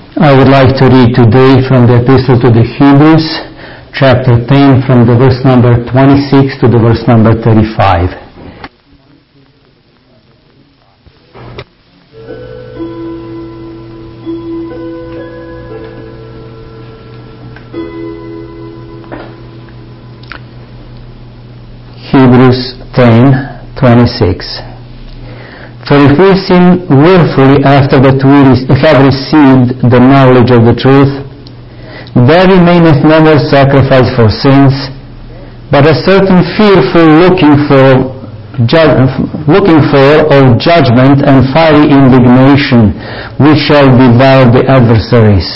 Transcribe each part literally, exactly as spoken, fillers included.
I would like to read today from the Epistle to the Hebrews, chapter ten, from the verse number twenty-six to the verse number thirty-five. Hebrews ten, twenty-six. For if we sin willfully after that we have received the knowledge of the truth, there remaineth no more sacrifice for sins, but a certain fearful looking for, ju- looking for of judgment and fiery indignation, which shall devour the adversaries.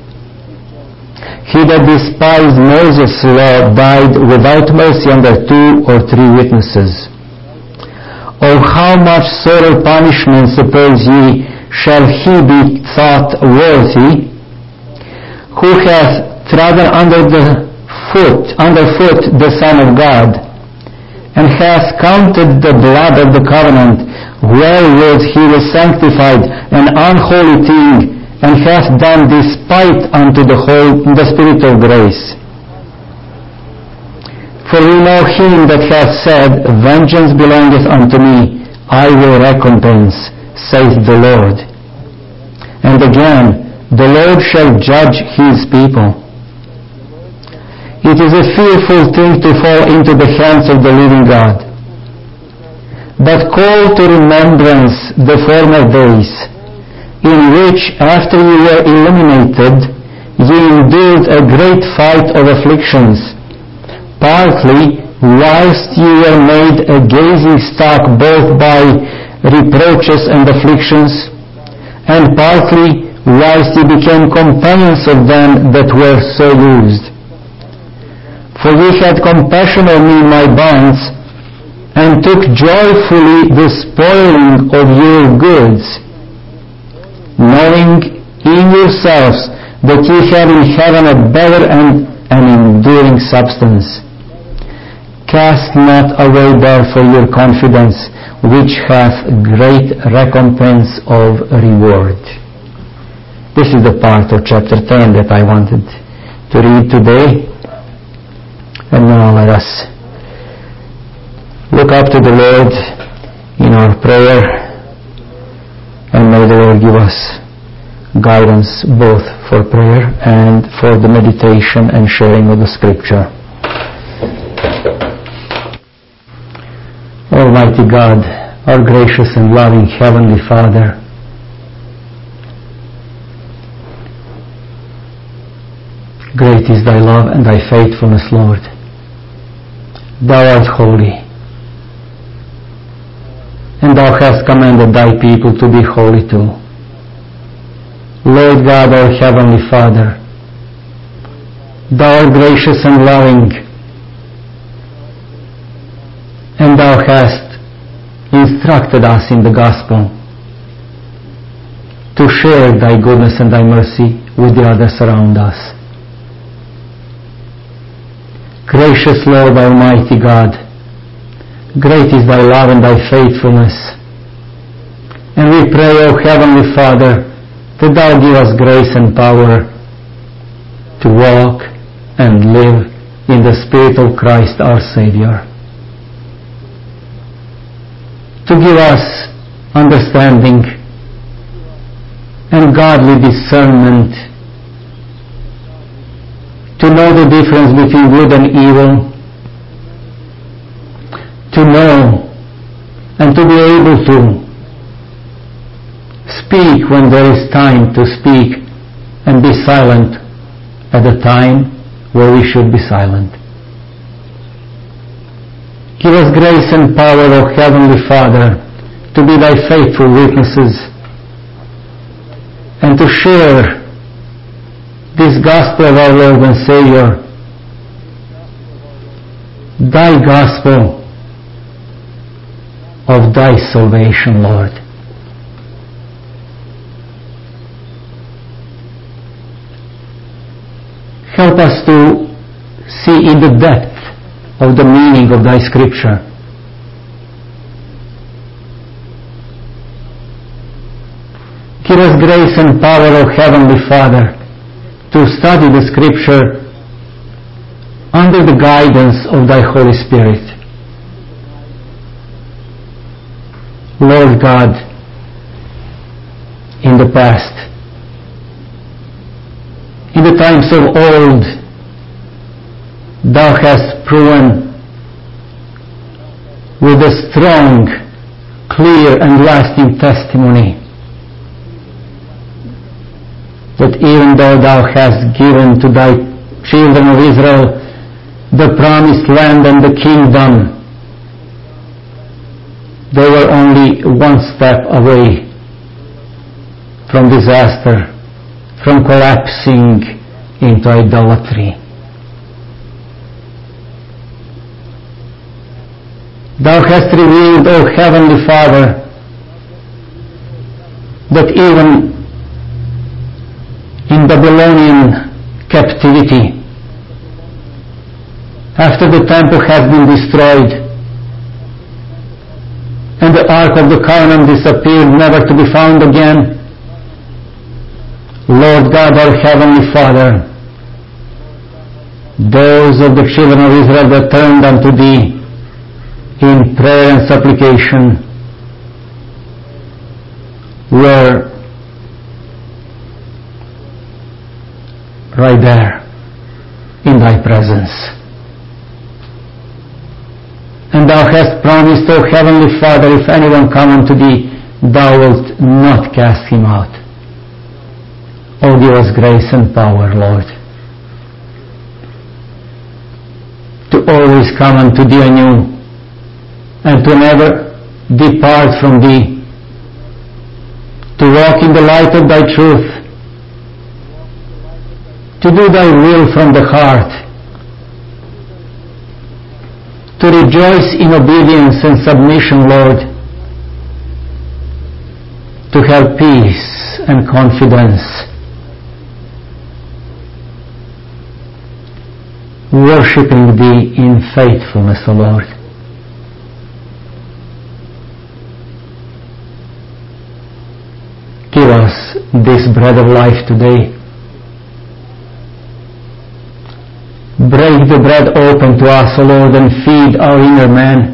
He that despised Moses' law died without mercy under two or three witnesses. Oh, how much sorrow punishment, suppose ye, shall he be thought worthy, who hath trodden under the foot, under foot the Son of God, and hath counted the blood of the covenant, wherewith he was sanctified, an unholy thing, and hath done despite unto the whole the Spirit of grace. For we know him that hath said, Vengeance belongeth unto me, I will recompense, saith the Lord. And again, the Lord shall judge his people. It is a fearful thing to fall into the hands of the living God. But call to remembrance the former days, in which, after ye were illuminated, ye endured a great fight of afflictions, partly whilst ye were made a gazing stock both by reproaches and afflictions, and partly whilst ye became companions of them that were so used. For ye had compassion on me, my bonds, and took joyfully the spoiling of your goods, knowing in yourselves that ye have in heaven a better and an enduring substance. Cast not away therefore your confidence, which hath great recompense of reward. This is the part of chapter ten that I wanted to read today. And now let us look up to the Lord in our prayer, and may the Lord give us guidance both for prayer and for the meditation and sharing of the Scripture. Almighty God, our gracious and loving Heavenly Father, great is thy love and thy faithfulness, Lord. Thou art holy, and thou hast commanded thy people to be holy too. Lord God, our Heavenly Father, thou art gracious and loving, and thou hast instructed us in the gospel to share thy goodness and thy mercy with the others around us. Gracious Lord, Almighty God, great is thy love and thy faithfulness. And we pray, O Heavenly Father, that thou give us grace and power to walk and live in the Spirit of Christ our Savior. To give us understanding and godly discernment, to know the difference between good and evil, to know and to be able to speak when there is time to speak and be silent at the time where we should be silent. Give us grace and power, O Heavenly Father, to be thy faithful witnesses and to share this gospel of our Lord and Savior, thy gospel of thy salvation, Lord. Help us to see in the depth of the meaning of thy Scripture. Give us grace and power, O Heavenly Father, to study the Scripture under the guidance of Thy Holy Spirit. Lord God, in the past, in the times of old, Thou hast proven with a strong, clear and lasting testimony that even though Thou hast given to Thy children of Israel the promised land and the kingdom, they were only one step away from disaster, from collapsing into idolatry. Thou hast revealed, O Heavenly Father, that even in Babylonian captivity, after the temple has been destroyed and the Ark of the Covenant disappeared, never to be found again, Lord God, our Heavenly Father, those of the children of Israel that turned unto Thee in prayer and supplication were right there in Thy presence. And Thou hast promised, O Heavenly Father, if anyone come unto Thee, Thou wilt not cast him out. Oh, give us grace and power, Lord, to always come unto Thee anew, and to never depart from Thee, to walk in the light of Thy truth, to do Thy will from the heart, to rejoice in obedience and submission, Lord, to have peace and confidence, worshiping Thee in faithfulness, O Lord. Give us this bread of life today. Break the bread open to us, O Lord, and feed our inner man.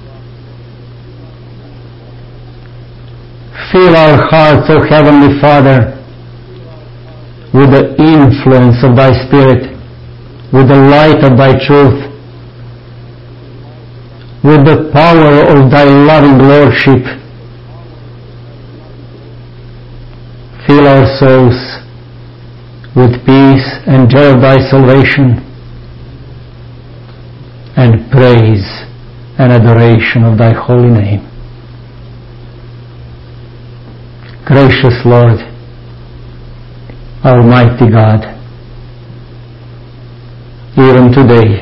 Fill our hearts, O Heavenly Father, with the influence of Thy Spirit, with the light of Thy truth, with the power of Thy loving Lordship. Fill our souls with peace and joy of Thy salvation, and praise and adoration of Thy holy name. Gracious Lord, Almighty God, even today,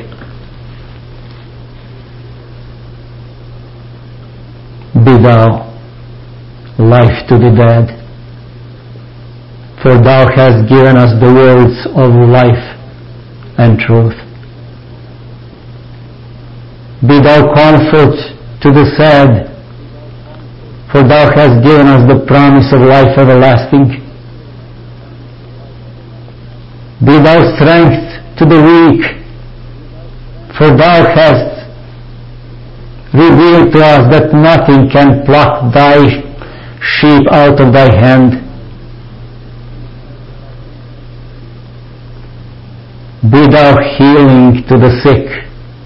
be Thou life to the dead, for Thou hast given us the words of life and truth. Be Thou comfort to the sad, for Thou hast given us the promise of life everlasting. Be Thou strength to the weak, for Thou hast revealed to us that nothing can pluck Thy sheep out of Thy hand. Be Thou healing to the sick,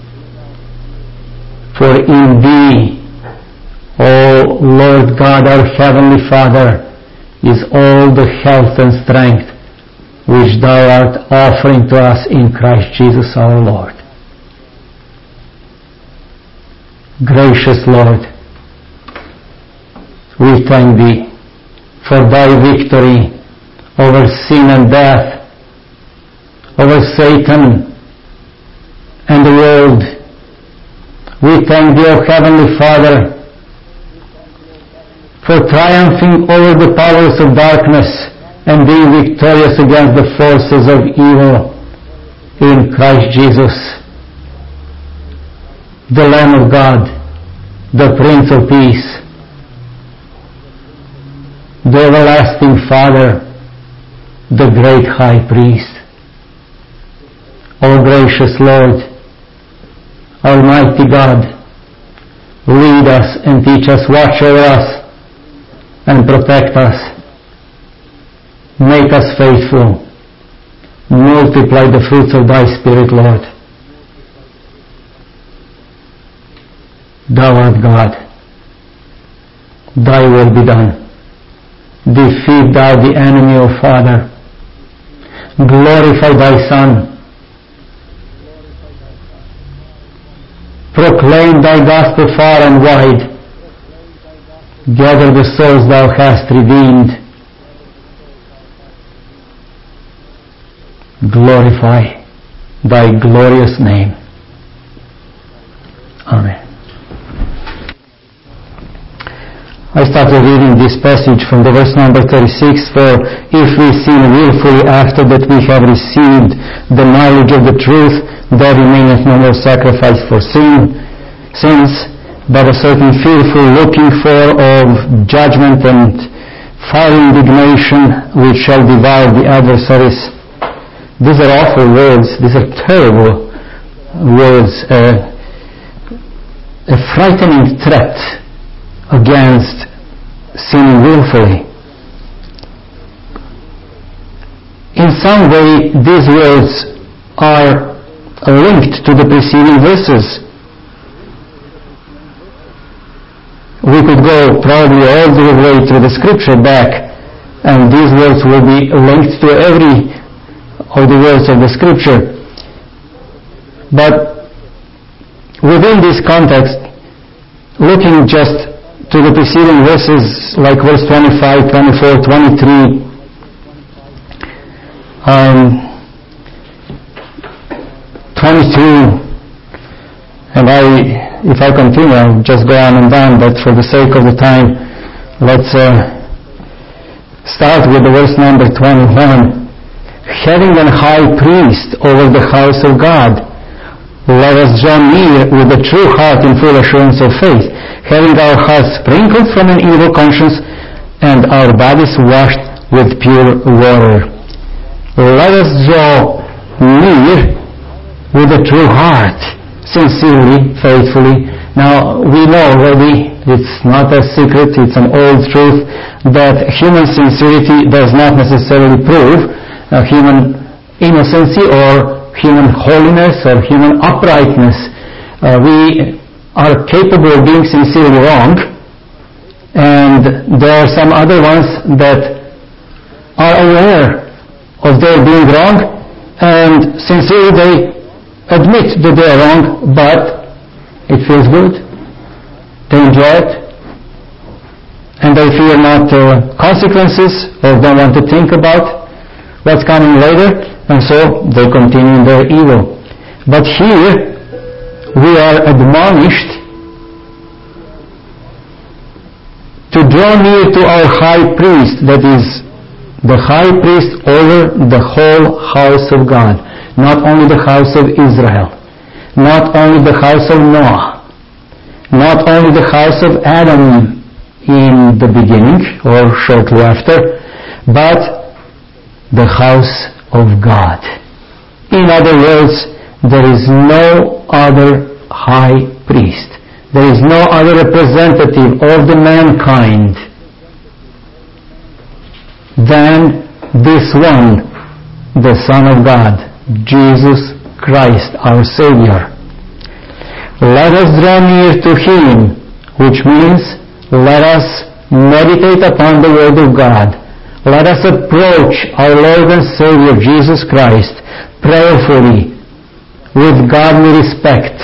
for in Thee, O Lord God, our Heavenly Father, is all the health and strength which Thou art offering to us in Christ Jesus our Lord. Gracious Lord, we thank Thee for Thy victory over sin and death, over Satan and the world. We thank Thee, O Heavenly Father, for triumphing over the powers of darkness and being victorious against the forces of evil in Christ Jesus, the Lamb of God, the Prince of Peace, the everlasting Father, the great high priest. O gracious Lord, Almighty God, lead us and teach us, watch over us and protect us. Make us faithful. Multiply the fruits of thy Spirit, Lord. Thou art God. Thy will be done. Defeat thou the enemy, O Father. Glorify thy Son. Proclaim thy gospel far and wide. Gather the souls thou hast redeemed. Glorify thy glorious name. Amen. I started reading this passage from the verse number thirty-six, for if we sin willfully after that we have received the knowledge of the truth, there remaineth no more sacrifice for sin, sins, but a certain fearful looking for of judgment and fire indignation which shall devour the adversaries. These are awful words. These are terrible words. Uh, a frightening threat against sinning willfully. In some way, these words are linked to the preceding verses. We could go probably all the way through the scripture back, and these words will be linked to every of the words of the scripture. But within this context, looking just to the preceding verses, like verse twenty-five, twenty-four, twenty-three, um, twenty-two, and I, if I continue, I'll just go on and on, but for the sake of the time, let's uh, start with the verse number twenty-one. Having an high priest over the house of God, let us draw near with a true heart in full assurance of faith, having our hearts sprinkled from an evil conscience and our bodies washed with pure water. Let us draw near with a true heart, sincerely, faithfully. Now, we know already, it's not a secret, it's an old truth, that human sincerity does not necessarily prove uh, human innocency or human holiness or human uprightness. Uh, we are capable of being sincerely wrong, and there are some other ones that are aware of their being wrong, and sincerely they admit that they are wrong, but it feels good. They enjoy it, and they fear not uh, consequences, or don't want to think about what's coming later, and so they continue in their evil. But here we are admonished to draw near to our high priest, that is, the high priest over the whole house of God, not only the house of Israel, not only the house of Noah, not only the house of Adam in the beginning or shortly after, but the house of God. In other words, there is no other high priest. There is no other representative of the mankind than this one, the Son of God, Jesus Christ, our Savior. Let us draw near to Him, which means let us meditate upon the Word of God. Let us approach our Lord and Savior Jesus Christ prayerfully, with godly respect.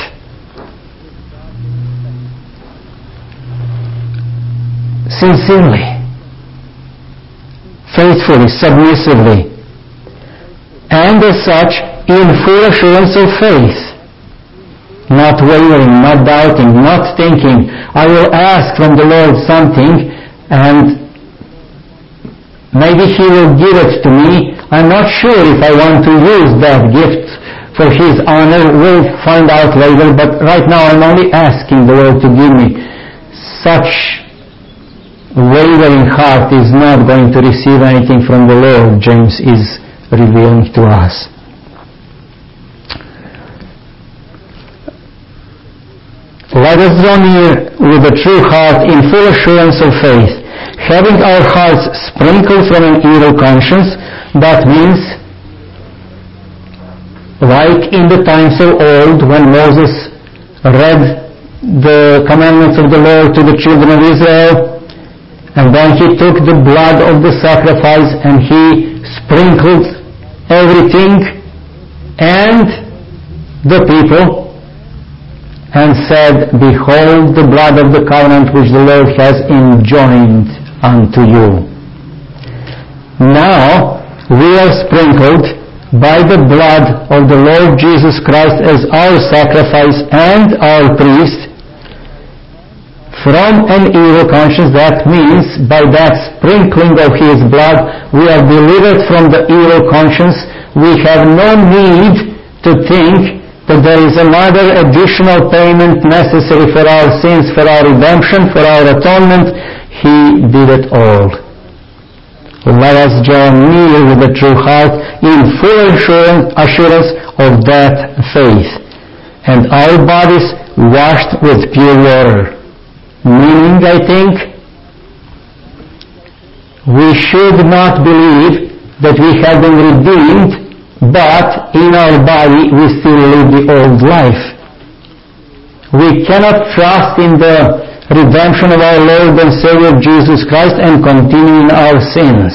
Sincerely, faithfully, submissively, and as such, in full assurance of faith, not wavering, not doubting, not thinking, I will ask from the Lord something, and maybe He will give it to me. I'm not sure if I want to use that gift for His honor. We'll find out later, but right now I'm only asking the Lord to give me such wavering heart is not going to receive anything from the Lord, James is revealing to us. Let us draw near with a true heart in full assurance of faith, having our hearts sprinkled from an evil conscience. That means, like in the times of old when Moses read the commandments of the Lord to the children of Israel, and then he took the blood of the sacrifice and he sprinkled everything and the people, and said, behold the blood of the covenant which the Lord has enjoined unto you. Now we are sprinkled by the blood of the Lord Jesus Christ as our sacrifice and our priest from an evil conscience. That means by that sprinkling of his blood we are delivered from the evil conscience. We have no need to think that there is another additional payment necessary for our sins, for our redemption, for our atonement. He did it all. Let us draw near with a true heart in full assurance of that faith, and our bodies washed with pure water. Meaning, I think, we should not believe that we have been redeemed, but in our body we still live the old life. We cannot trust in the redemption of our Lord and Savior Jesus Christ and continue in our sins.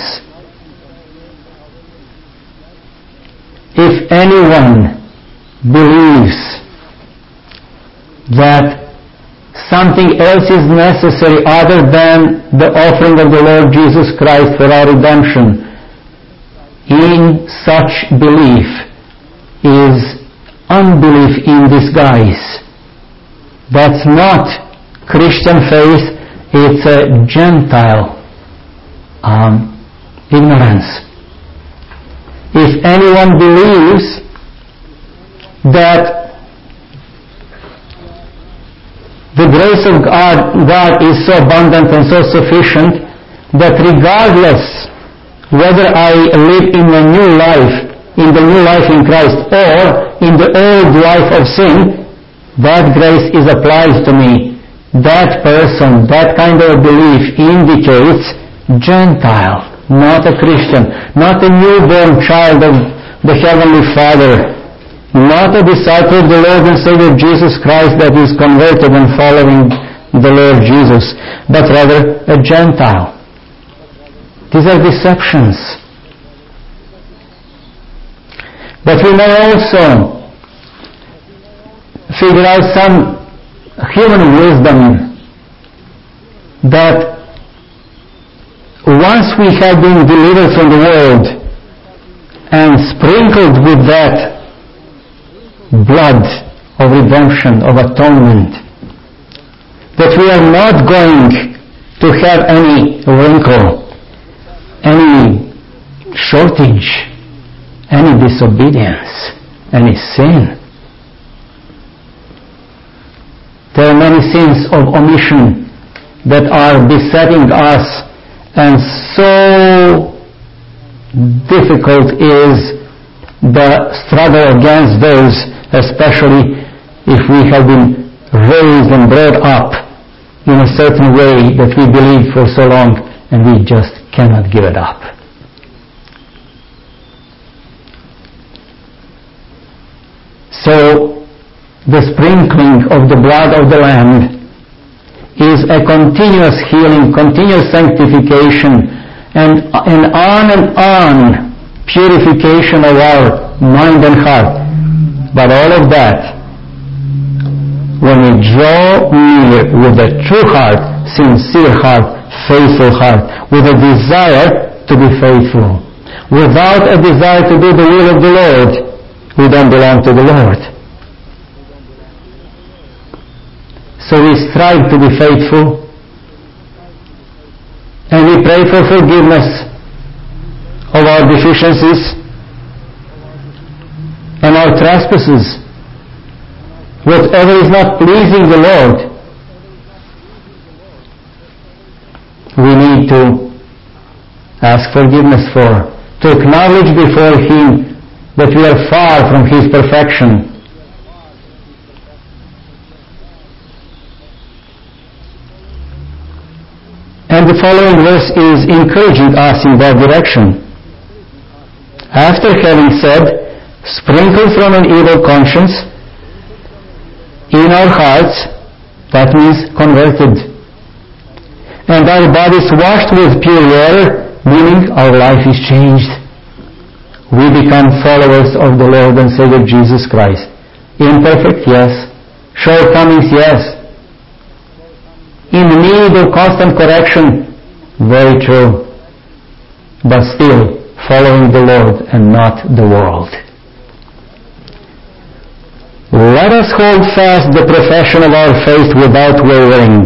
If anyone believes that something else is necessary other than the offering of the Lord Jesus Christ for our redemption, in such belief is unbelief in disguise. That's not Christian faith, it's a Gentile um, ignorance. If anyone believes that the grace of God, God is so abundant and so sufficient that regardless whether I live in a new life, in the new life in Christ, or in the old life of sin, that grace is applied to me. That person, that kind of belief indicates Gentile, not a Christian, not a newborn child of the Heavenly Father, not a disciple of the Lord and Savior Jesus Christ that is converted and following the Lord Jesus, but rather a Gentile. These are deceptions. But we may also figure out some human wisdom that once we have been delivered from the world and sprinkled with that blood of redemption, of atonement, that we are not going to have any wrinkle, any shortage, any disobedience, any sin. There are many sins of omission that are besetting us, and so difficult is the struggle against those, especially if we have been raised and brought up in a certain way that we believe for so long, and we just cannot give it up. So the sprinkling of the blood of the Lamb is a continuous healing, continuous sanctification, and an on and on purification of our mind and heart. But all of that, when we draw near with a true heart, sincere heart, faithful heart, with a desire to be faithful. Without a desire to do the will of the Lord, we don't belong to the Lord. So we strive to be faithful, and we pray for forgiveness of our deficiencies and our trespasses. Whatever is not pleasing the Lord, we need to ask forgiveness for, to acknowledge before Him that we are far from His perfection. And the following verse is encouraging us in that direction. After having said, sprinkled from an evil conscience in our hearts, that means converted, and our bodies washed with pure water, meaning our life is changed. We become followers of the Lord and Savior Jesus Christ. Imperfect, yes. Shortcomings, yes. In need of constant correction, very true. But still, following the Lord and not the world. Let us hold fast the profession of our faith without wavering.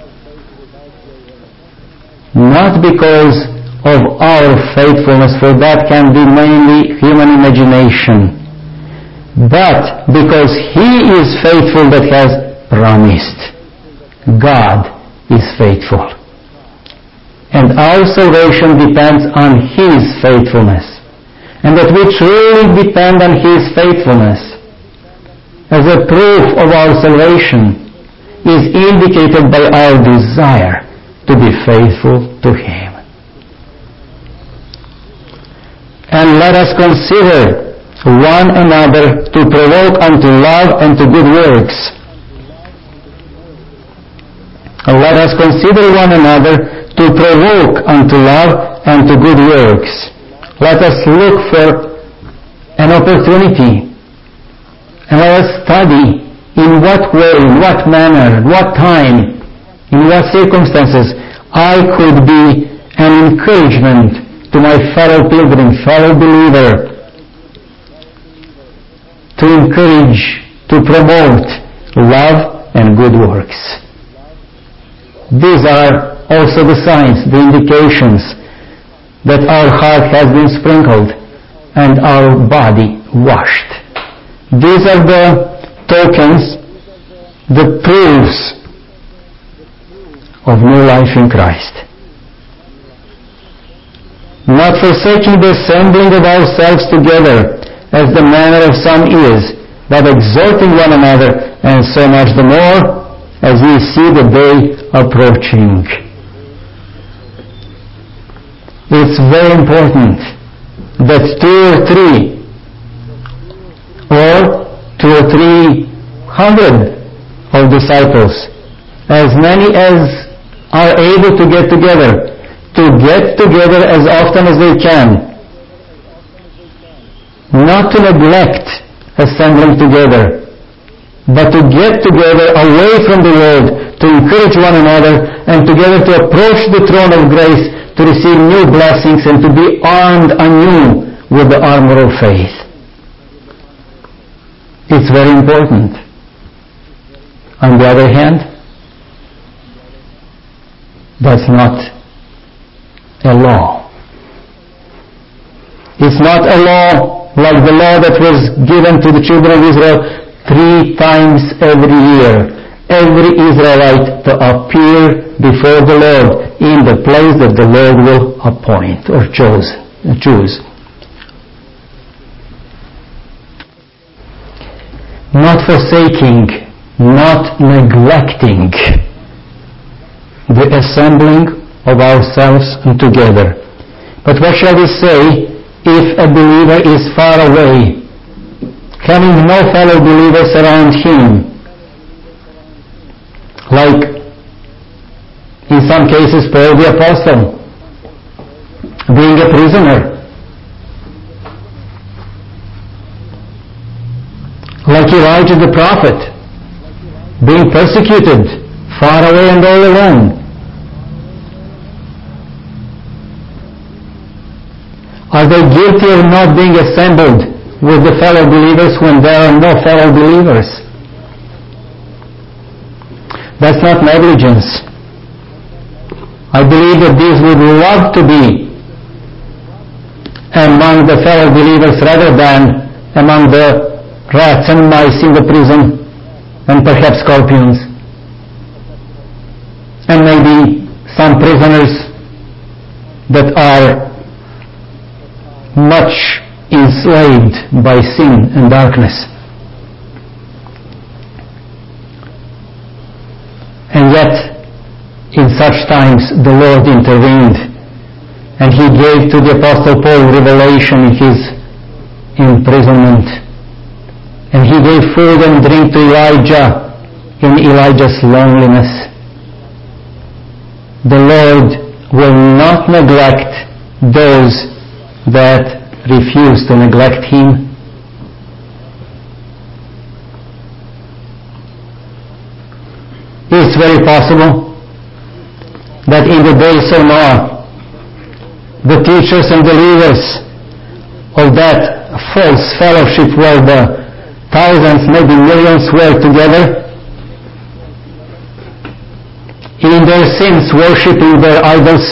Not because of our faithfulness, for that can be mainly human imagination, but because He is faithful that has promised. God is faithful. And our salvation depends on His faithfulness. And that we truly depend on His faithfulness as a proof of our salvation is indicated by our desire to be faithful to Him. And let us consider one another to provoke unto love and to good works. Let us consider one another to provoke unto love and to good works. Let us look for an opportunity and let us study in what way, in what manner, what time, in what circumstances I could be an encouragement to my fellow pilgrim, fellow believer, to encourage, to promote love and good works. These are also the signs, the indications that our heart has been sprinkled and our body washed. These are the tokens, the proofs of new life in Christ. Not forsaking the assembling of ourselves together, as the manner of some is, but exhorting one another, and so much the more as we see the day approaching. It's very important that two or three, or two or three hundred of disciples, as many as are able to get together, to get together as often as they can, not to neglect assembling together, but to get together away from the world, to encourage one another, and together to approach the throne of grace, to receive new blessings, and to be armed anew with the armor of faith. It's very important. On the other hand, that's not a law. It's not a law like the law that was given to the children of Israel three times every year. Every Israelite to appear before the Lord in the place that the Lord will appoint or choose. choose. Not forsaking, not neglecting the assembling of ourselves together. But what shall we say if a believer is far away, having no fellow believers around him? Like, in some cases, Paul the Apostle, being a prisoner. Like Elijah the prophet, being persecuted, far away and all alone. Are they guilty of not being assembled with the fellow believers when there are no fellow believers? That's not negligence. I believe that these would love to be among the fellow believers rather than among the rats and mice in the prison and perhaps scorpions. And maybe some prisoners that are much enslaved by sin and darkness. And yet, in such times, the Lord intervened, and He gave to the Apostle Paul revelation in his imprisonment. And He gave food and drink to Elijah in Elijah's loneliness. The Lord will not neglect those that refuse to neglect Him. It's very possible that in the days of Noah, the teachers and the leaders of that false fellowship where the thousands, maybe millions were together, in their sins worshipping their idols,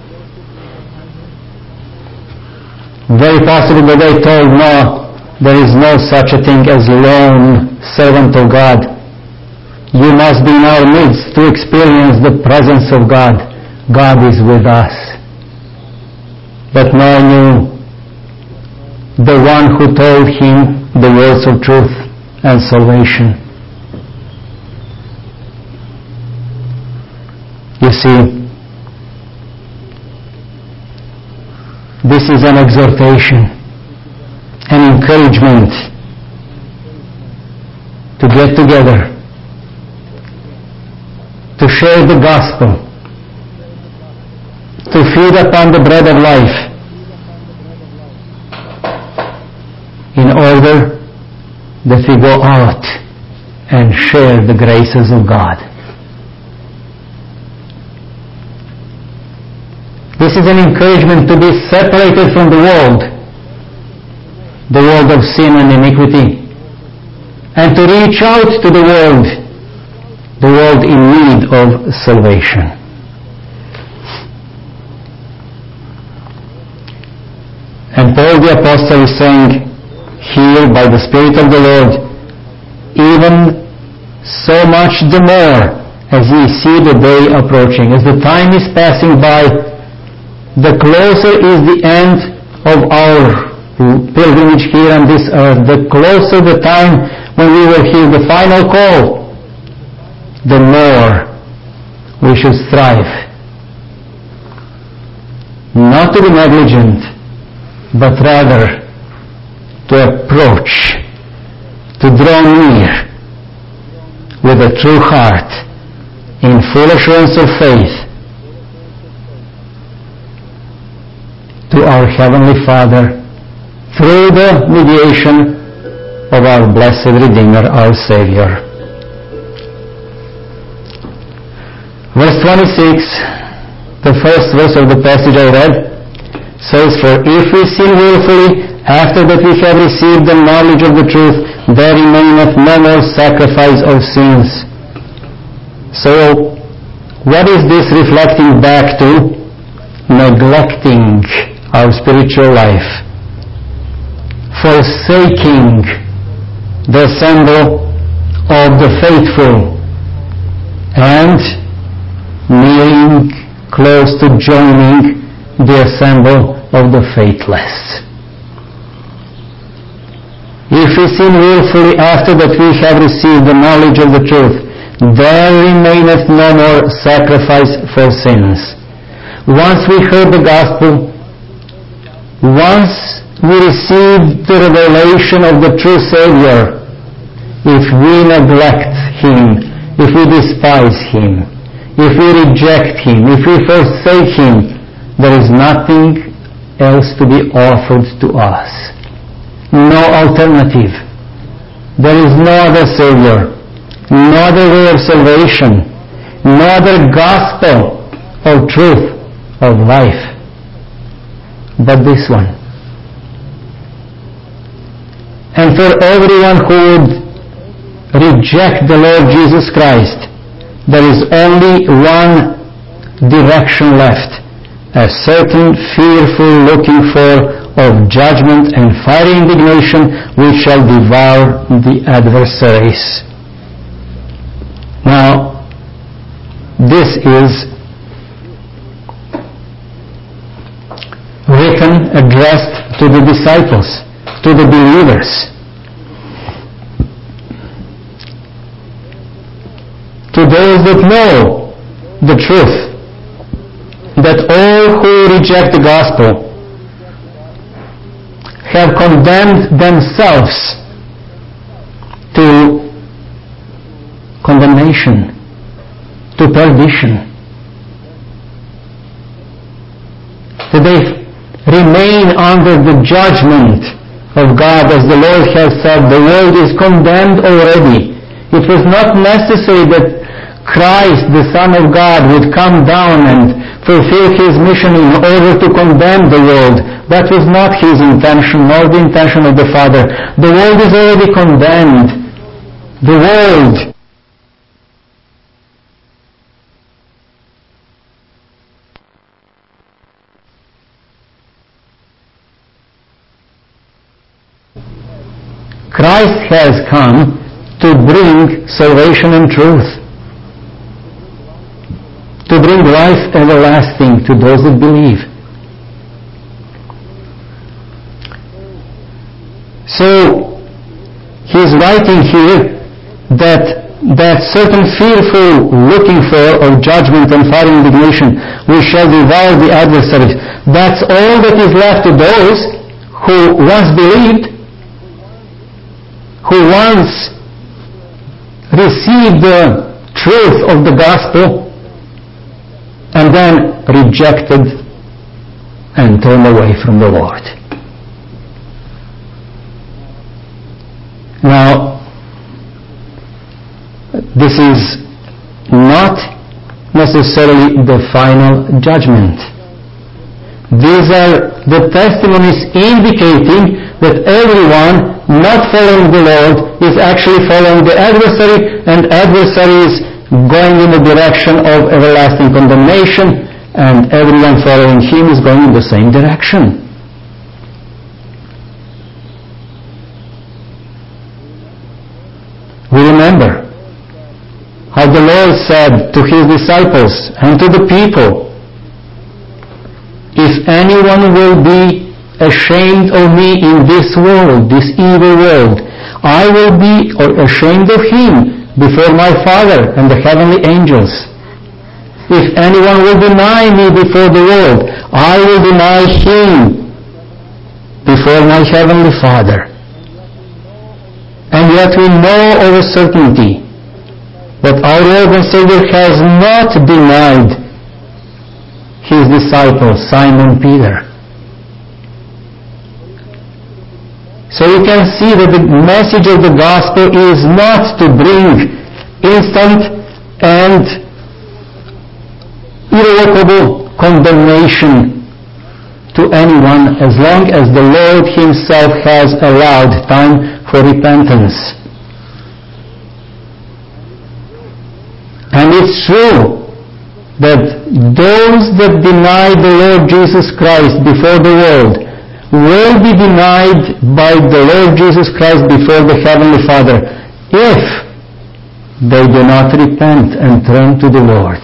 very possible that they told Noah, there is no such a thing as lone servant of God. You must be in our midst to experience the presence of God. God is with us. But Noah knew the one who told him the words of truth and salvation. You see, this is an exhortation, an encouragement to get together, to share the gospel, to feed upon the bread of life, in order that we go out and share the graces of God. This is an encouragement to be separated from the world, the world of sin and iniquity, and to reach out to the world, the world in need of salvation. And Paul the Apostle is saying here by the Spirit of the Lord, even so much the more as we see the day approaching, as the time is passing by, the closer is the end of our pilgrimage here on this earth, the closer the time when we will hear the final call, the more we should strive not to be negligent, but rather to approach, to draw near with a true heart, in full assurance of faith, to our Heavenly Father through the mediation of our blessed Redeemer, our Savior. Verse twenty-six, the first verse of the passage I read, says, For if we sin willfully, after that we have received the knowledge of the truth, there remaineth no more sacrifice of sins. So, what is this reflecting back to? Neglecting our spiritual life, forsaking the assembly of the faithful, and kneeling close to joining the assembly of the faithless. If we sin willfully after that we have received the knowledge of the truth, there remaineth no more sacrifice for sins. Once we heard the gospel, once we received the revelation of the true Savior, if we neglect Him, if we despise Him, if we reject Him, if we forsake Him, there is nothing else to be offered to us. No alternative. There is no other Savior, no other way of salvation, no other gospel of truth, of life, but this one. And for everyone who would reject the Lord Jesus Christ, there is only one direction left, a certain fearful looking for of judgment and fiery indignation which shall devour the adversaries. Now, this is written, addressed to the disciples, to the believers. To those that know the truth, that all who reject the gospel have condemned themselves to condemnation, to perdition. That they remain under the judgment of God, as the Lord has said, the world is condemned already. It was not necessary that Christ, the Son of God, would come down and fulfill his mission in order to condemn the world. That was not his intention, nor the intention of the Father. The world is already condemned. The world Christ has come to bring salvation and truth, to bring life everlasting to those that believe. So, he's writing here that that certain fearful looking for of judgment and fire indignation, we shall devour the adversaries. That's all that is left to those who once believed, who once received the truth of the gospel and then rejected and turned away from the Lord. Now, this is not necessarily the final judgment. These are the testimonies indicating that everyone not following the Lord is actually following the adversary, and adversary is going in the direction of everlasting condemnation, and everyone following him is going in the same direction. We remember how the Lord said to his disciples and to the people, if anyone will be ashamed of me in this world, this evil world, I will be ashamed of him before my Father and the heavenly angels. If anyone will deny me before the world, I will deny him before my heavenly Father. And yet we know of a certainty that our Lord and Savior has not denied his disciple Simon Peter. So you can see that the message of the gospel is not to bring instant and irrevocable condemnation to anyone, as long as the Lord himself has allowed time for repentance. And it's true that those that deny the Lord Jesus Christ before the world will be denied by the Lord Jesus Christ before the Heavenly Father if they do not repent and turn to the Lord.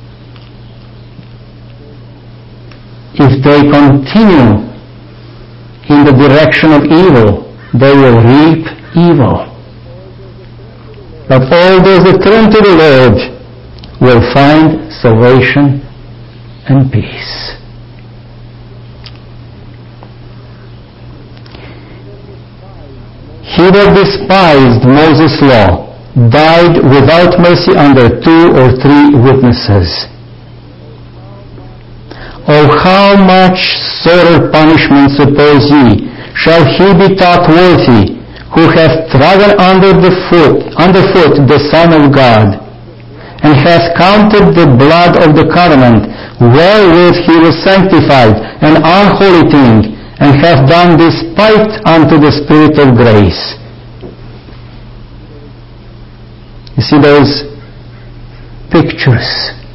If they continue in the direction of evil, they will reap evil. But all those that turn to the Lord will find salvation and peace. He that despised Moses' law died without mercy under two or three witnesses. Oh, how much sorer punishment, suppose ye, shall he be thought worthy, who hath trodden under the foot, underfoot the Son of God, and hath counted the blood of the covenant, wherewith he was sanctified, an unholy thing, and hath done despite unto the Spirit of grace. You see those pictures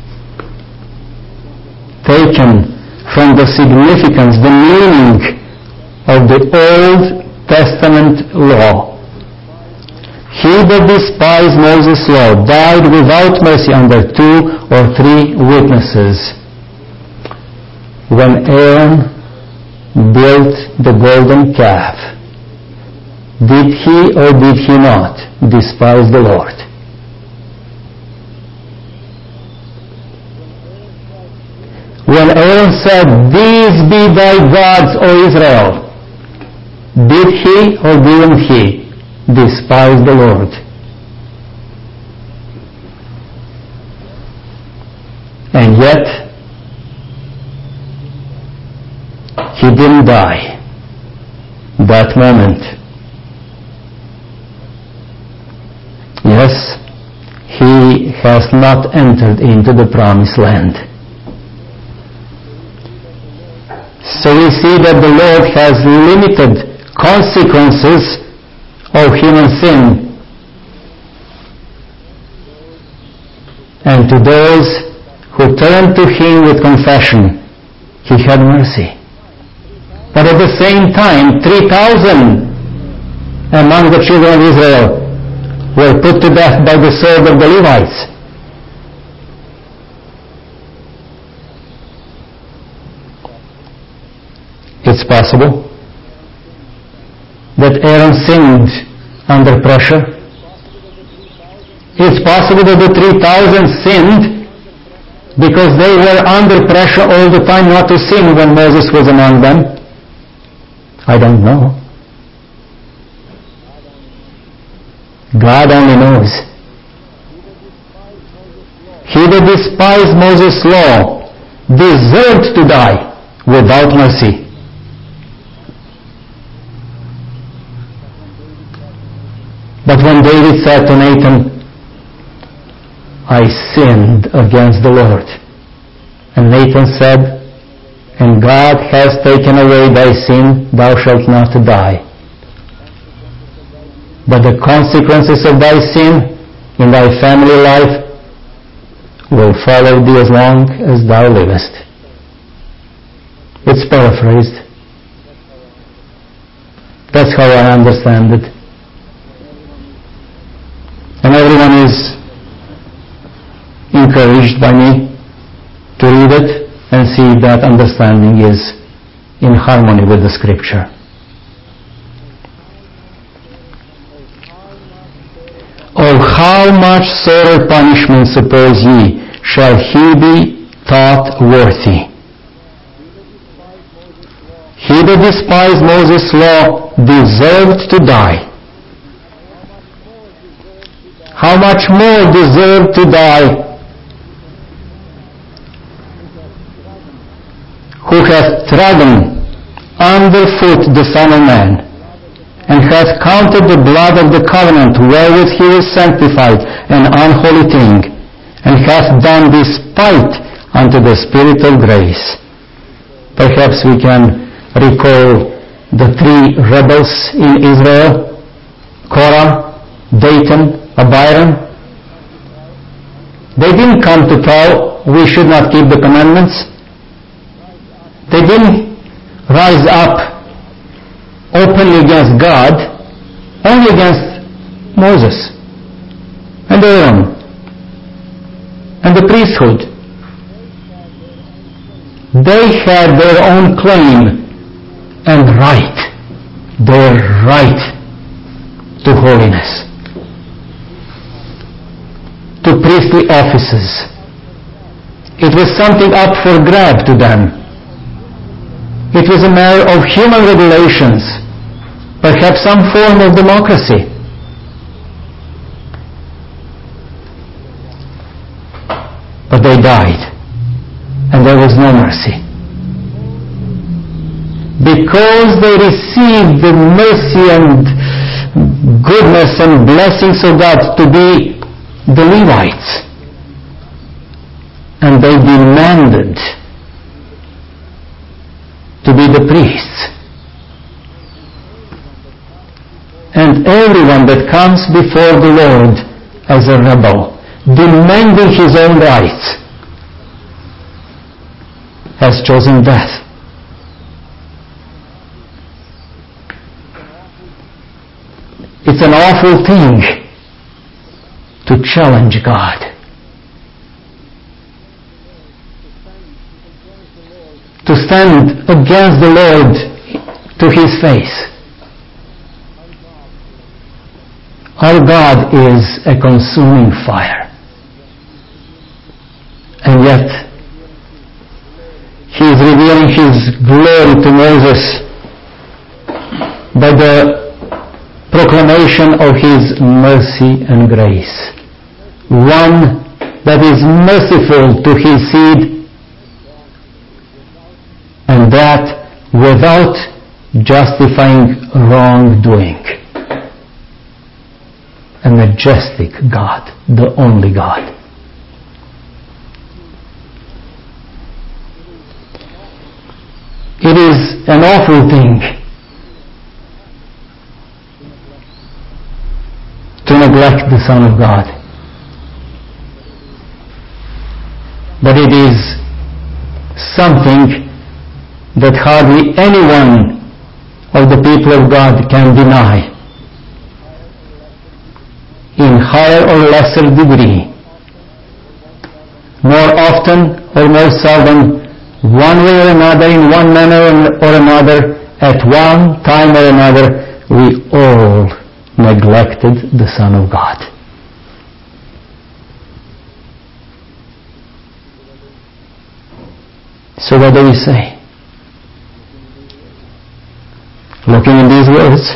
taken from the significance, the meaning of the Old Testament law. He that despised Moses' law died without mercy under two or three witnesses. When Aaron built the golden calf, did he or did he not despise the Lord? When Aaron said, "These be thy gods, O Israel," did he or didn't he despise the Lord? And yet, he didn't die that moment. Yes, he has not entered into the promised land. So we see that the Lord has limited consequences of human sin. And to those who turn to him with confession, he had mercy. But at the same time, three thousand among the children of Israel were put to death by the sword of the Levites. It's possible that Aaron sinned under pressure. It's possible that the three thousand sinned because they were under pressure all the time not to sin when Moses was among them. I don't know. God only knows. He that despised Moses' law deserved to die without mercy. But when David said to Nathan, "I sinned against the Lord," and Nathan said, "And God has taken away thy sin, thou shalt not die. But the consequences of thy sin in thy family life will follow thee as long as thou livest." It's paraphrased. That's how I understand it. And everyone is encouraged by me to read it and see if that understanding is in harmony with the Scripture. "Oh, how much sorer punishment, suppose ye, shall he be thought worthy? He that despised Moses' law deserved to die. How much more deserved to die who hath trodden underfoot the Son of Man, and hath counted the blood of the covenant wherewith he was sanctified an unholy thing, and hath done despite unto the Spirit of grace." Perhaps we can recall the three rebels in Israel: Korah, Dathan, Abiram. They didn't come to tell we should not keep the commandments. They didn't rise up openly against God, only against Moses and Aaron and the priesthood. They had their own claim and right, their right to holiness, to priestly offices. It was something up for grab to them. It was a matter of human regulations, perhaps some form of democracy. But they died, and there was no mercy. Because they received the mercy and goodness and blessings of God to be the Levites, and they demanded to be the priests. And everyone that comes before the Lord as a rebel, demanding his own rights, has chosen death. It's an awful thing to challenge God. to stand against the Lord to His face. Our God is a consuming fire. And yet, He is revealing His glory to Moses by the proclamation of His mercy and grace. One that is merciful to His seed, and that without justifying wrongdoing. A majestic God, the only God. It is an awful thing to neglect the Son of God. But it is something that hardly anyone of the people of God can deny, in higher or lesser degree, more often or more seldom, one way or another, in one manner or another, at one time or another, we all neglected the Son of God. So what do we say? Looking in these words,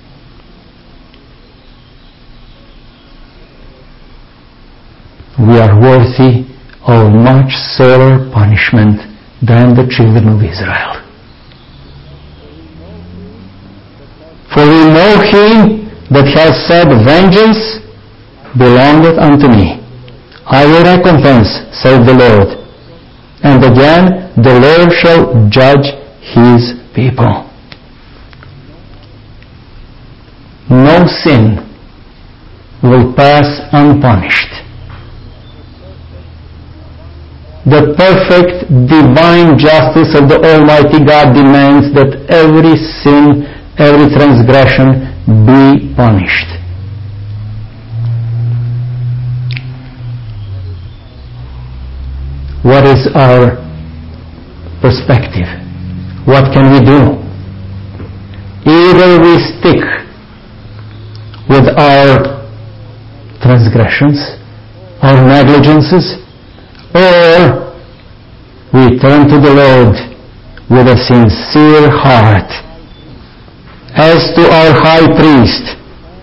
we are worthy of much sorer punishment than the children of Israel. For we know Him that has said, Vengeance belongeth unto me. I will recompense, saith the Lord. And again, the Lord shall judge His people. No sin will pass unpunished. The perfect divine justice of the Almighty God demands that every sin, every transgression be punished. What is our perspective? What can we do? Either we stick with our transgressions, our negligences, or we turn to the Lord with a sincere heart, as to our high priest,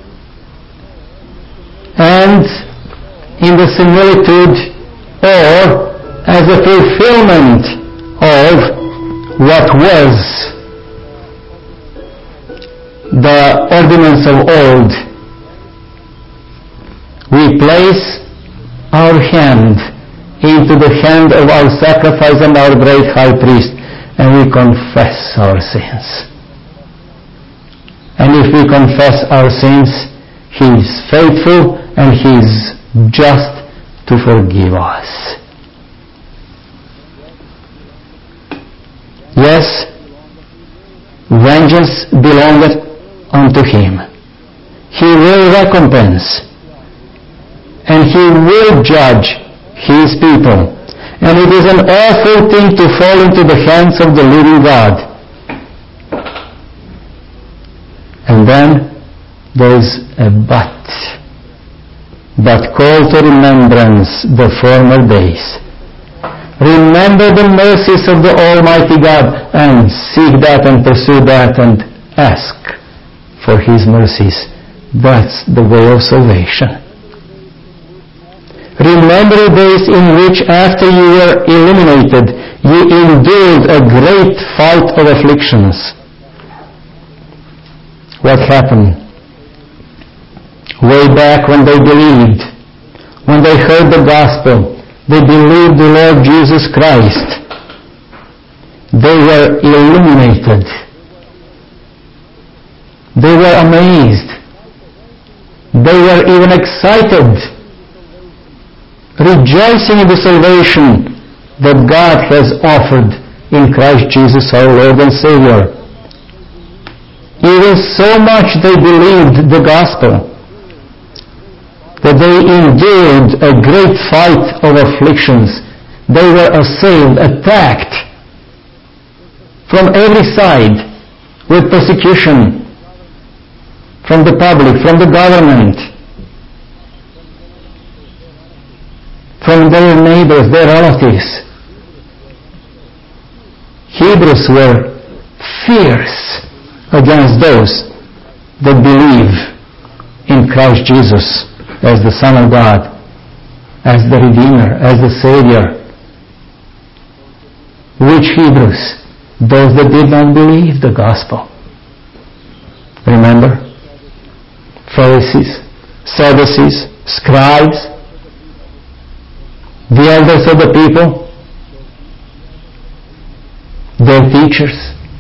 and in the similitude or as a fulfillment of what was the ordinance of old, we place our hand into the hand of our sacrifice and our great high priest, and we confess our sins. And if we confess our sins, He is faithful and He is just to forgive us. Yes, vengeance belongeth unto Him. He will recompense, and He will judge His people. And it is an awful thing to fall into the hands of the living God. And then there is a but. But call to remembrance the former days. Remember the mercies of the Almighty God, and seek that and pursue that and ask for His mercies. That's the way of salvation. Remember the days in which, after you were eliminated, you endured a great fight of afflictions. What happened? Way back when they believed, when they heard the gospel, they believed the Lord Jesus Christ, they were illuminated. They were amazed. They were even excited, rejoicing in the salvation that God has offered in Christ Jesus our Lord and Savior. Even so much they believed the gospel that they endured a great fight of afflictions. They were assailed, attacked from every side with persecution from the public, from the government, from their neighbors, their relatives. Hebrews were fierce against those that believe in Christ Jesus as the Son of God, as the Redeemer, as the Savior. Which Hebrews? Those that did not believe the gospel. Remember? Pharisees, Sadducees, scribes, the elders of the people, their teachers.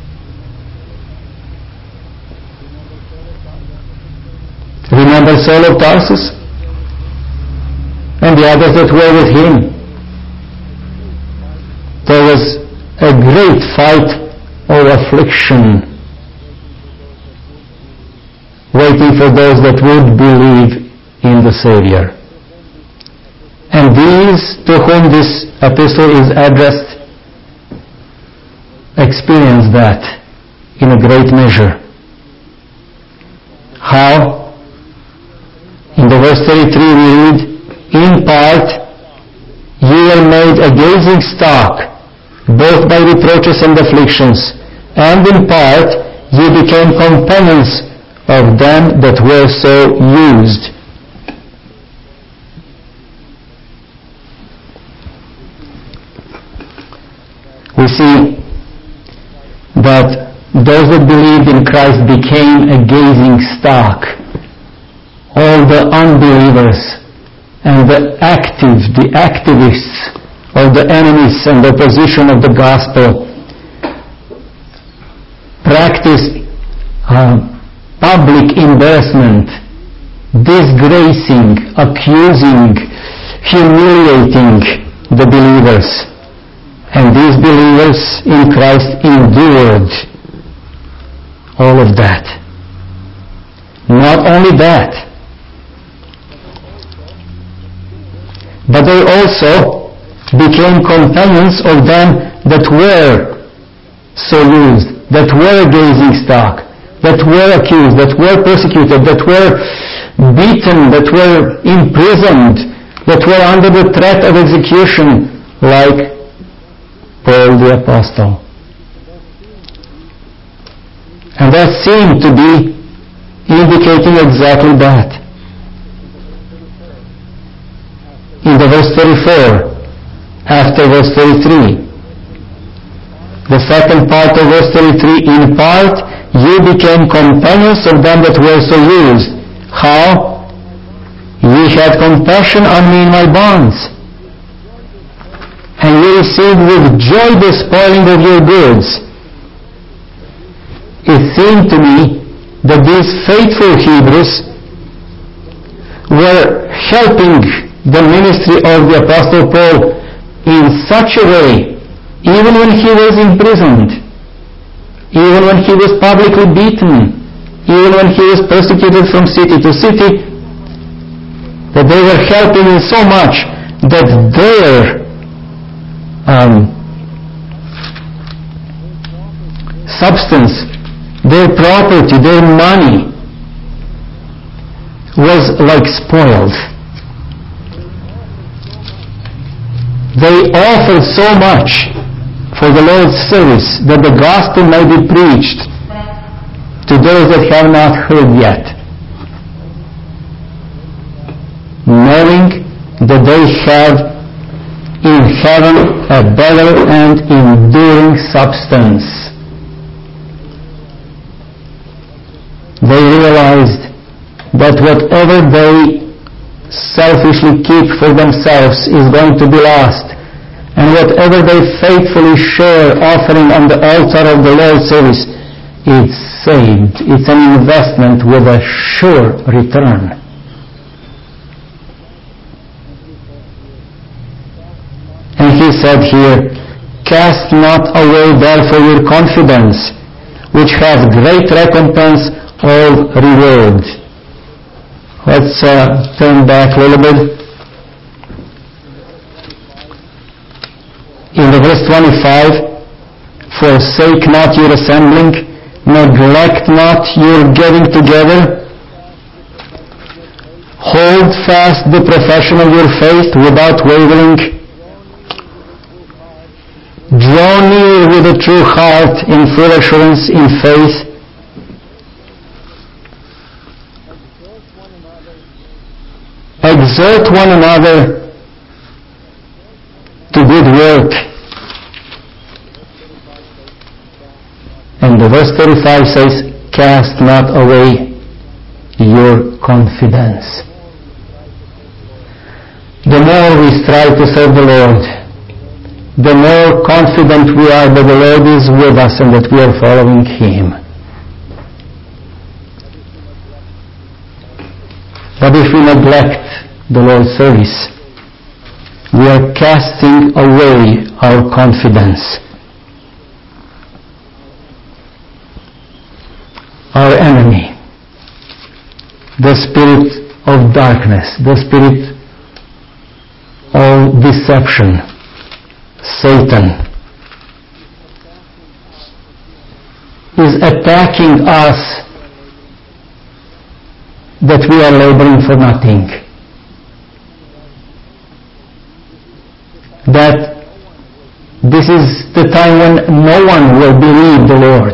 Remember Saul of Tarsus and the others that were with him. There was a great fight of affliction waiting for those that would believe in the Savior. And these to whom this epistle is addressed experience that in a great measure. How? In the verse thirty-three we read, in part ye were made a gazing stock, both by reproaches and afflictions, and in part ye became companions of them that were so used. We see that those that believed in Christ became a gazing stock. All the unbelievers and the active, the activists of the enemies and opposition of the gospel practiced uh, public embarrassment, disgracing, accusing, humiliating the believers. And these believers in Christ endured all of that. Not only that, but they also became companions of them that were so used, that were gazing stock, that were accused, that were persecuted, that were beaten, that were imprisoned, that were under the threat of execution, like Paul the Apostle. And that seemed to be indicating exactly that. In the verse thirty-four, after verse thirty-three, the second part of verse thirty-three, in part you became companions of them that were so used. How? Ye had compassion on me in my bonds, and ye received with joy the spoiling of your goods. It seemed to me that these faithful Hebrews were helping the ministry of the Apostle Paul in such a way, even when he was imprisoned, even when he was publicly beaten, even when he was persecuted from city to city, that they were helping him so much that their um, substance, their property, their money was like spoiled. They offered so much for the Lord's service that the gospel may be preached to those that have not heard yet, knowing that they have in heaven a better and enduring substance. They realized that whatever they selfishly keep for themselves is going to be lost, and whatever they faithfully share offering on the altar of the Lord's service, it's saved. It's an investment with a sure return. And he said here, cast not away therefore your confidence, which has great recompense of reward. Let's uh, turn back a little bit. In the verse twenty-five, forsake not your assembling, neglect not your getting together. Hold fast the profession of your faith without wavering. Draw near with a true heart in full assurance in faith. Exhort one another to good work. And the verse thirty-five says, cast not away your confidence. The more we strive to serve the Lord, the more confident we are that the Lord is with us and that we are following Him. But if we neglect the Lord's service, we are casting away our confidence. Our enemy, the spirit of darkness, the spirit of deception, Satan, is attacking us that we are laboring for nothing. That this is the time when no one will believe the Lord.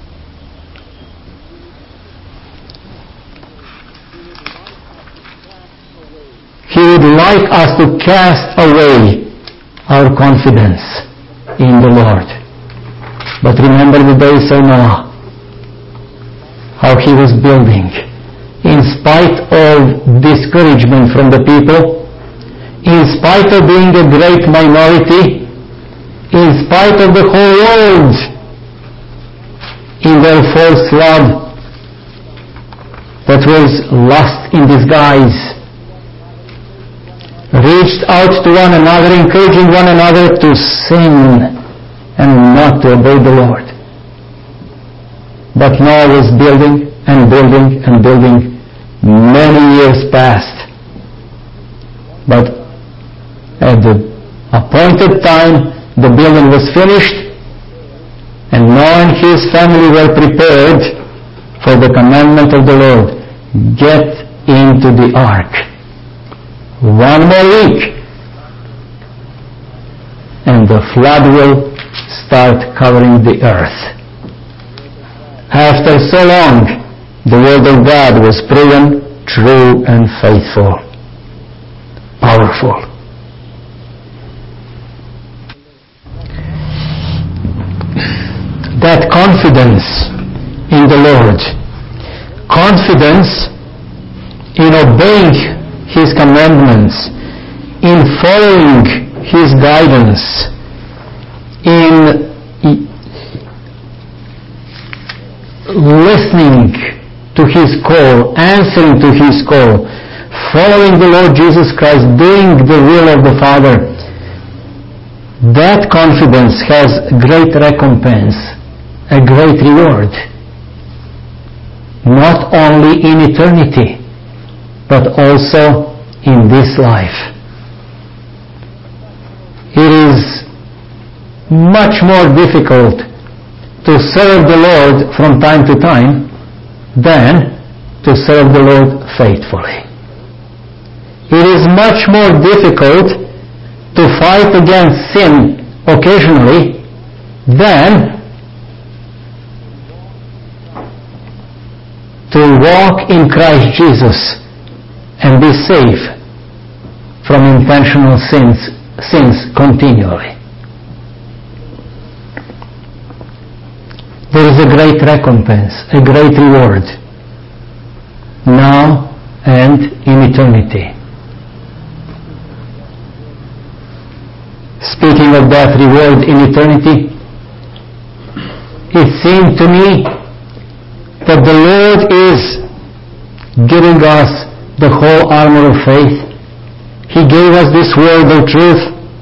He would like us to cast away our confidence in the Lord. But remember the days of Noah, how he was building. In spite of discouragement from the people, in spite of being a great minority, in spite of the whole world in their false love that was lust in disguise, reached out to one another, encouraging one another to sin and not to obey the Lord. But Noah was building and building and building. Many years passed. But at the appointed time, the building was finished, and Noah and his family were prepared for the commandment of the Lord. Get into the ark. One more week, and the flood will start covering the earth. After so long, the word of God was proven true and faithful, powerful. That confidence in the Lord, confidence in obeying His commandments, in following His guidance, in listening to His call, answering to His call, following the Lord Jesus Christ, doing the will of the Father. That confidence has great recompense, a great reward. Not only in eternity, but also in this life. It is much more difficult to serve the Lord from time to time than to serve the Lord faithfully. It is much more difficult to fight against sin occasionally than to walk in Christ Jesus and be safe from intentional sins, sins continually. There is a great recompense, a great reward, now and in eternity. Speaking of that reward in eternity, it seemed to me that the Lord is giving us the whole armor of faith. He gave us this word of truth.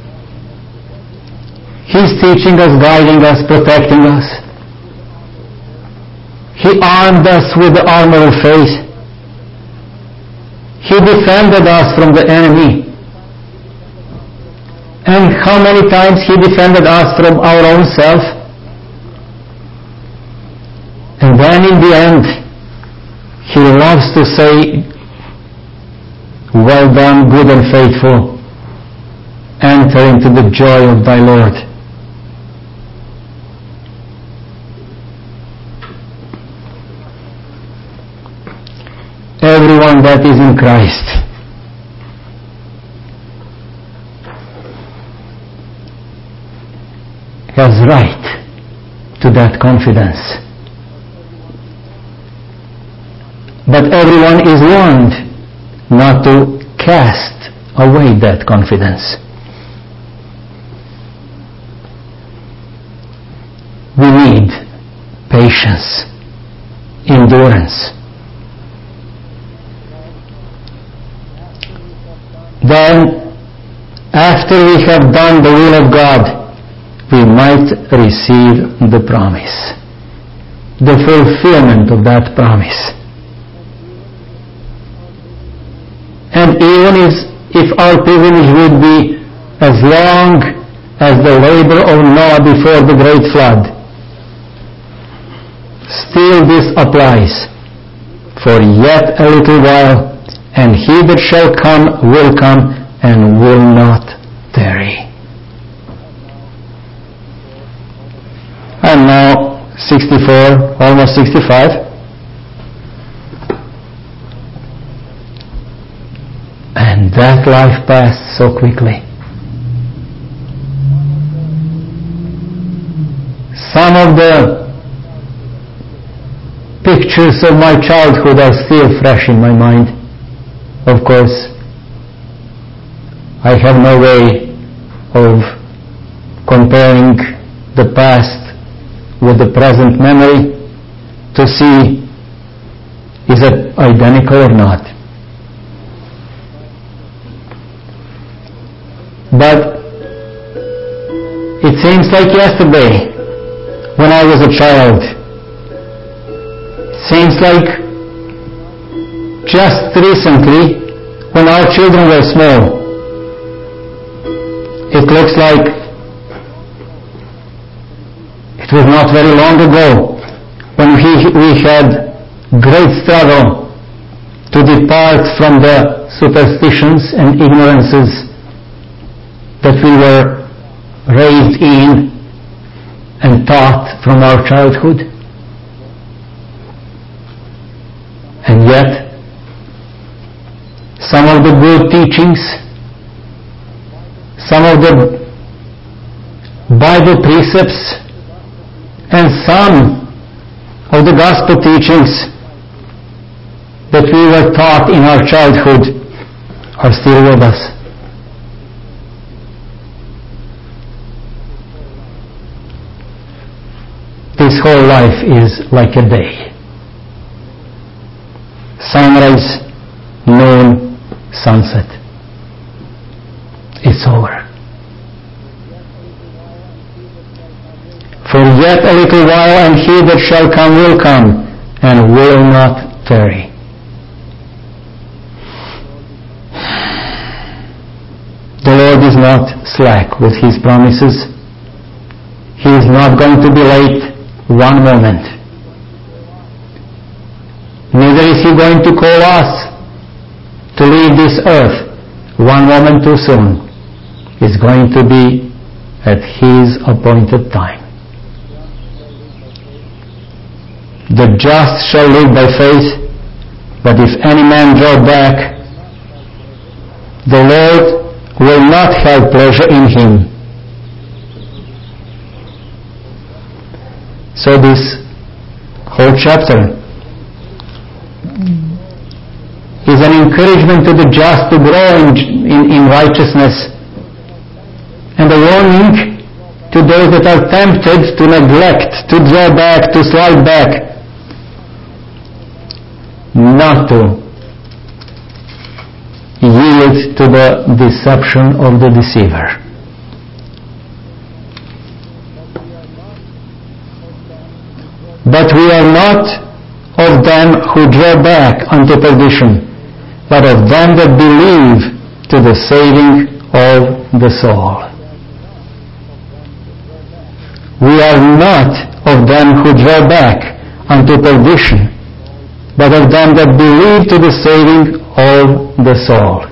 He's teaching us, guiding us, protecting us. He armed us with the armor of faith. He defended us from the enemy. And how many times He defended us from our own self? And then in the end, He loves to say, well done, good and faithful. Enter into the joy of thy Lord. Everyone that is in Christ has right to that confidence. But everyone is warned not to cast away that confidence. We need patience, endurance. Then, after we have done the will of God, we might receive the promise, the fulfillment of that promise. And even if, if our pilgrimage would be as long as the labor of Noah before the great flood, still this applies. For yet a little while, and he that shall come will come and will not tarry. And now, sixty-four, almost sixty-five. And that life passed so quickly. Some of the pictures of my childhood are still fresh in my mind. Of course, I have no way of comparing the past with the present memory to see is it identical or not. But it seems like yesterday when I was a child. It seems like just recently when our children were small. It looks like it was not very long ago when we, we had great struggle to depart from the superstitions and ignorances that we were raised in and taught from our childhood. And yet, some of the good teachings, some of the Bible precepts, and some of the gospel teachings that we were taught in our childhood are still with us. This whole life is like a day. Sunrise, noon, sunset. It's over. For yet a little while, and he that shall come will come, and will not tarry. The Lord is not slack with His promises. He is not going to be late one moment. Neither is He going to call us to leave this earth one moment too soon. It's going to be at His appointed time. The just shall live by faith, but if any man draw back, the Lord will not have pleasure in him. So this whole chapter is an encouragement to the just to grow in, in, in righteousness, and a warning to those that are tempted to neglect, to draw back, to slide back, not to yield to the deception of the deceiver. But we are not of them who draw back unto perdition, but of them that believe to the saving of the soul. We are not of them who draw back unto perdition, but of them that believe to the saving of the soul.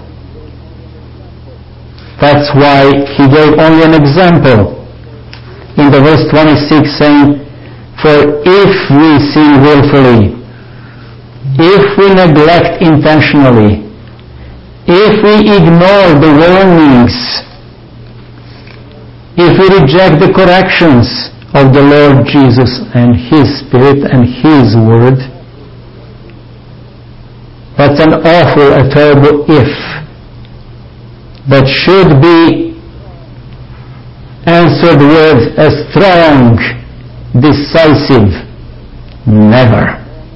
That's why he gave only an example in the verse twenty-six, saying, for if we sin willfully, if we neglect intentionally, if we ignore the warnings, if we reject the corrections of the Lord Jesus and His Spirit and His Word, that's an awful, a terrible if that should be answered with a strong, decisive never.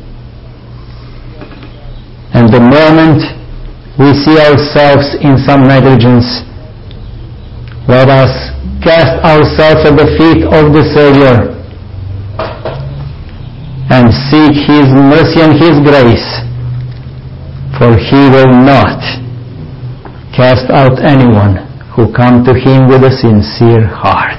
And the moment we see ourselves in some negligence, let us cast ourselves at the feet of the Savior and seek His mercy and His grace, for He will not cast out anyone who come to Him with a sincere heart.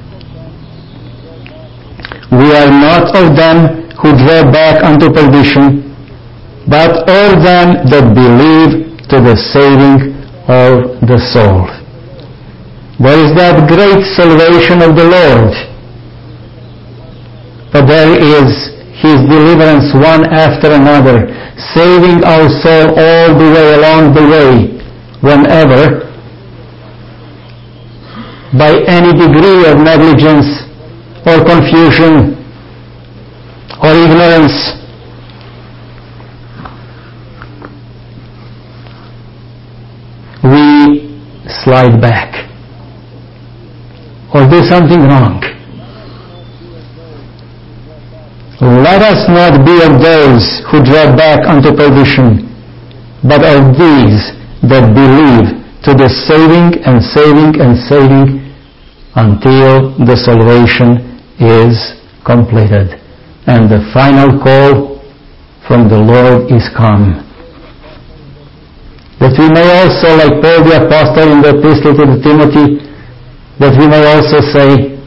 We are not of them who draw back unto perdition, but of them that believe to the saving of the soul. There is that great salvation of the Lord, but there is His deliverance one after another, saving our soul all the way along the way, whenever, by any degree of negligence or confusion or ignorance, we slide back or do something wrong. Let us not be of those who draw back unto perdition, but of these that believe to the saving and saving and saving until the salvation is completed and the final call from the Lord is come. That we may also, like Paul the Apostle in the epistle to Timothy, that we may also say,